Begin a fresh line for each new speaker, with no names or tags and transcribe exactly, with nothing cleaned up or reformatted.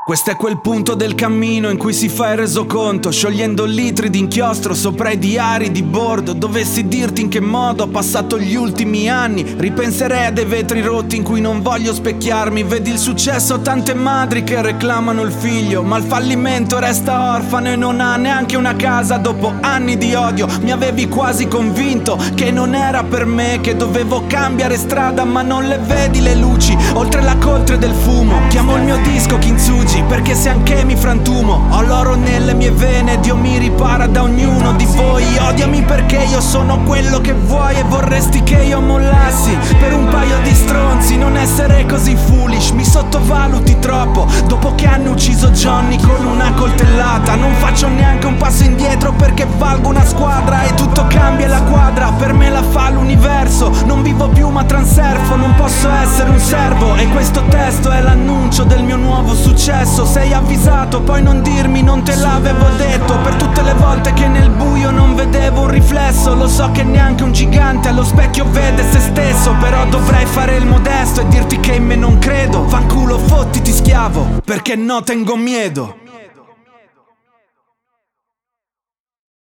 Questo è quel punto del cammino in cui si fa il resoconto, sciogliendo litri di inchiostro sopra i diari di bordo. Dovessi dirti in che modo ho passato gli ultimi anni, ripenserei a dei vetri rotti in cui non voglio specchiarmi. Vedi il successo, tante madri che reclamano il figlio, ma il fallimento resta orfano e non ha neanche una casa. Dopo anni di odio mi avevi quasi convinto che non era per me, che dovevo cambiare strada, ma non le vedi le luci oltre la coltre del fumo. Chiamo il mio disco Kintsugi perché se anche mi frantumo, ho l'oro nelle mie vene, Dio mi ripara da ognuno di voi. Odiami perché io sono quello che vuoi e vorresti che io mollassi per un paio di stronzi. Non essere così foolish, mi sottovaluti troppo. Dopo che hanno ucciso Johnny con una coltellata, non faccio neanche un passo indietro perché valgo una squadra e tutto cambia la quadra. Per me la fa l'universo, non vivo più ma transurfo, non posso essere un servo e questo testo è l'annuncio del mio nuovo successo. Sei avvisato, poi non dirmi non te l'avevo detto. Per tutte le volte che nel buio non vedevo un riflesso, lo so che neanche un gigante allo specchio vede se stesso, però dovrei fare il modesto e dirti che in me non credo. Fanculo, fottiti schiavo, perché no tengo miedo.